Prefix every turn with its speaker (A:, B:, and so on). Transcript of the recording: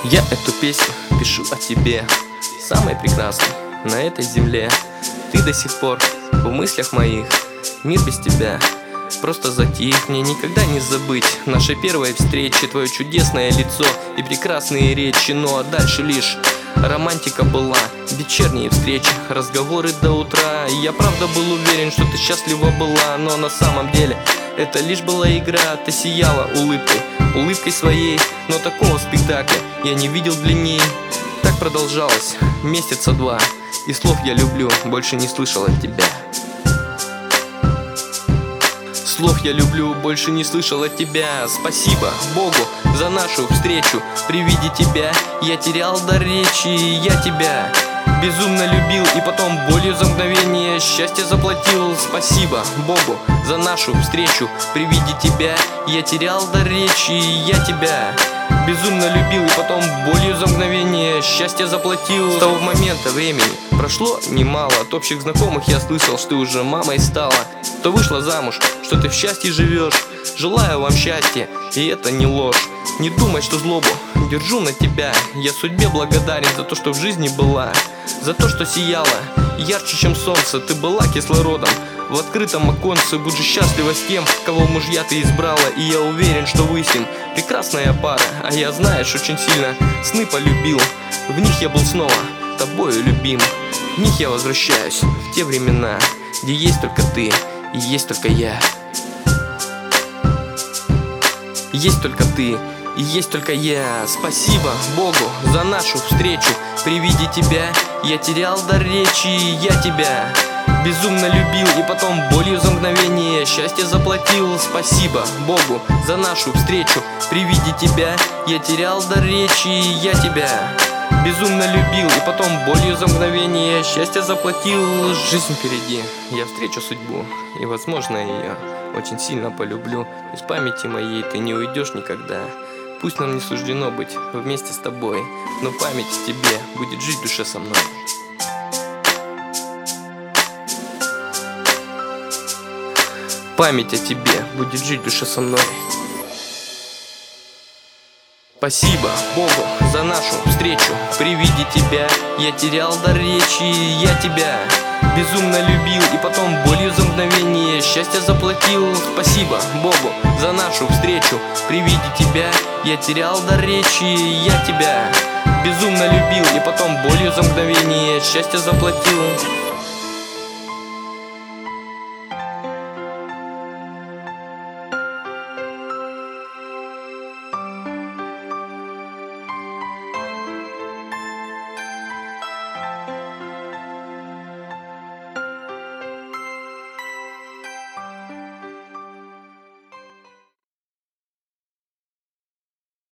A: Я эту песню пишу о тебе, самой прекрасной на этой земле. Ты до сих пор в мыслях моих, мир без тебя просто затих. Мне никогда не забыть нашей первой встречи, твое чудесное лицо и прекрасные речи. Ну а дальше лишь романтика была, вечерние встречи, разговоры до утра. Я правда был уверен, что ты счастлива была, но на самом деле это лишь была игра. Ты сияла улыбкой своей, но такого спектакля я не видел длинней. Так продолжалось месяца два, и слов «я люблю» больше не слышал от тебя. Слов «я люблю» больше не слышал от тебя. Спасибо Богу за нашу встречу. При виде тебя я терял дар речи. Я тебя безумно любил, и потом болью за мгновение счастье заплатил. Спасибо Богу за нашу встречу. При виде тебя я терял дар речи. Я тебя безумно любил, и потом болью за мгновение счастье заплатил. С того момента времени прошло немало. От общих знакомых я слышал, что ты уже мамой стала, что вышла замуж, что ты в счастье живешь. Желаю вам счастья, и это не ложь. Не думай, что злобу держу на тебя. Я судьбе благодарен за то, что в жизни была, за то, что сияла ярче, чем солнце. Ты была кислородом в открытом оконце. Будь же счастлива с тем, кого мужья ты избрала. И я уверен, что вы с ним прекрасная пара. А я, знаешь, очень сильно сны полюбил. В них я был снова тобою любим. В них я возвращаюсь в те времена, где есть только ты и есть только я. Есть только ты и есть только я. Спасибо Богу за нашу встречу. При виде тебя я терял дар речи. Я тебя безумно любил, и потом болью за мгновение счастье заплатил. Спасибо Богу за нашу встречу. При виде тебя я терял дар речи. Я тебя безумно любил, и потом болью за мгновение счастье заплатил. Жизнь впереди, я встречу судьбу, и возможно ее очень сильно полюблю. Из памяти моей ты не уйдешь никогда. Пусть нам не суждено быть вместе с тобой, но память о тебе будет жить в душе со мной. Память о тебе будет жить в душе со мной. Спасибо Богу за нашу встречу. При виде тебя я терял дар речи. Я тебя безумно любил, и потом болью за мгновение счастье заплатил. Спасибо Богу за нашу встречу. При виде тебя я терял дар речи. Я тебя безумно любил, и потом болью за мгновение счастье заплатил.